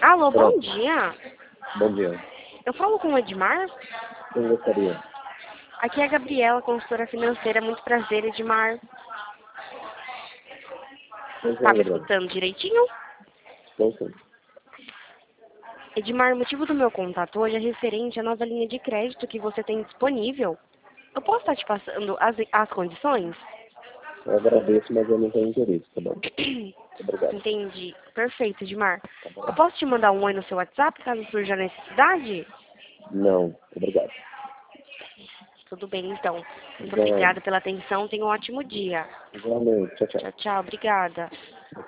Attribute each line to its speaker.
Speaker 1: Alô, bom
Speaker 2: Pronto.
Speaker 1: dia.
Speaker 2: Bom dia.
Speaker 1: Eu falo com o Edmar.
Speaker 2: Quem gostaria?
Speaker 1: Aqui é a Gabriela, consultora financeira. Muito prazer, Edmar.
Speaker 2: Pois
Speaker 1: Tá
Speaker 2: é,
Speaker 1: me
Speaker 2: Gabriel.
Speaker 1: escutando direitinho?
Speaker 2: Estou sim.
Speaker 1: Edmar, o motivo do meu contato hoje é referente à nova linha de crédito que você tem disponível. Eu posso estar te passando as condições?
Speaker 2: Eu agradeço, mas eu não tenho interesse, tá bom? Obrigado.
Speaker 1: Entendi. Perfeito, Edmar.
Speaker 2: Tá
Speaker 1: Eu
Speaker 2: bom?
Speaker 1: posso te mandar um oi no seu WhatsApp caso surja a necessidade?
Speaker 2: Não, obrigado.
Speaker 1: Tudo bem, então. Muito
Speaker 2: Já,
Speaker 1: obrigada pela atenção. Tenha um ótimo dia.
Speaker 2: igualmente. Tchau, tchau.
Speaker 1: Tchau, tchau. Obrigada.